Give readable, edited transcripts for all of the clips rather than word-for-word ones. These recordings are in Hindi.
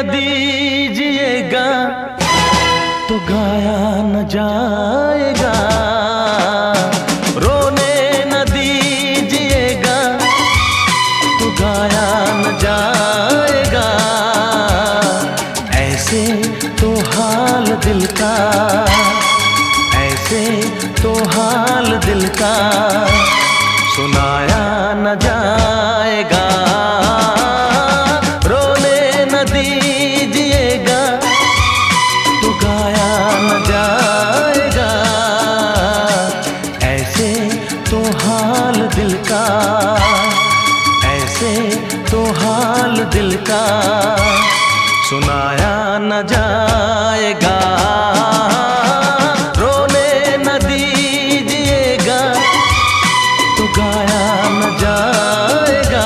न दीजिएगा तो गाया न जाएगा, रोने न दीजिएगा तो गाया न जाएगा। ऐसे तो हाल दिल का, ऐसे तो हाल दिल का सुनाया न जाएगा। रोने न दीजिएगा तो गाया न जाएगा। ऐसे तो हाल दिल का, ऐसे तो हाल दिल का सुनाया न जाएगा। रोने न दीजिएगा तो गाया न जाएगा।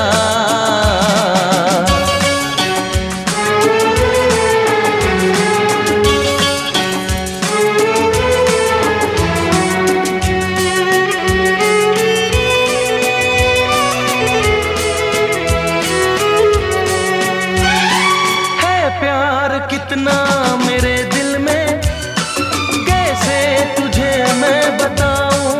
कितना मेरे दिल में, कैसे तुझे मैं बताऊं।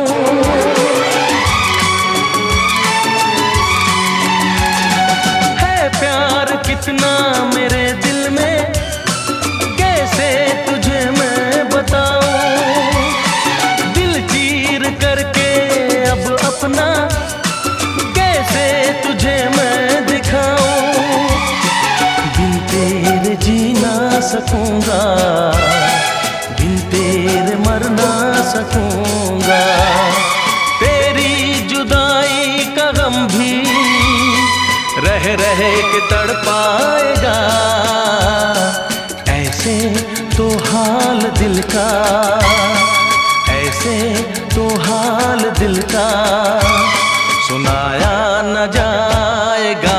है प्यार कितना मेरे दिल में, कैसे तुझे मैं बताऊं। दिल चीर करके अब अपना कैसे तुझे मैं दिखाऊं। बिन तेरे जी ना सकूंगा, बिन तेरे मर ना सकूंगा। तेरी जुदाई का गम भी रह रह के तड़पाएगा। ऐसे तो हाल दिल का, ऐसे तो हाल दिल का सुनाया न जाएगा।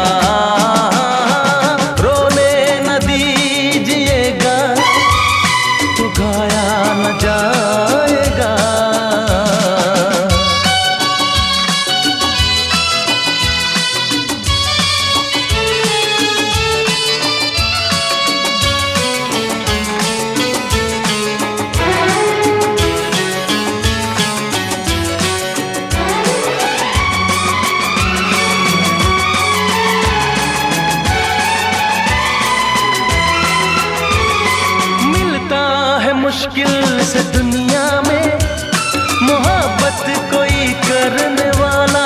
मुश्किल से दुनिया में मोहब्बत कोई करने वाला।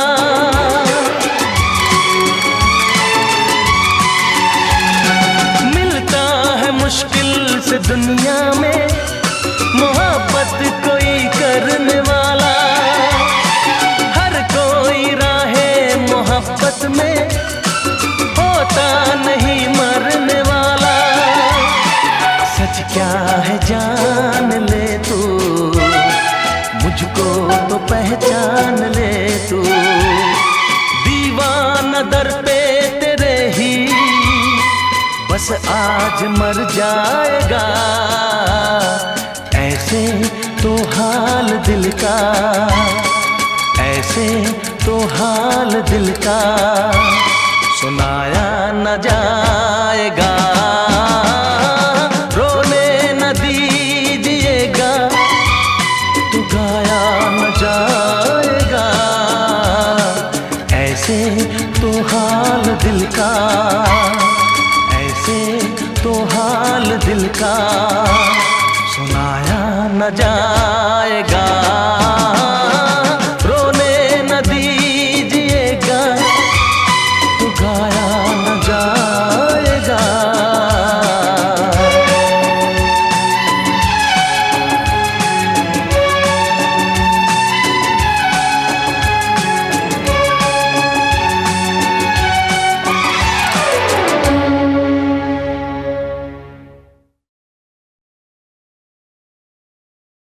मिलता है मुश्किल से दुनिया में मोहब्बत कोई करने वाला। हर कोई राहे मोहब्बत में होता नहीं मरने वाला। सच क्या है जान ले तू, मुझको तो पहचान ले तू। दीवाना दर पे तेरे ही बस आज मर जाएगा। ऐसे तो हाल दिल का, ऐसे तो हाल दिल का सुनाया न जाएगा। ऐसे तो हाल दिल का, ऐसे तो हाल दिल का सुनाया न जाएगा।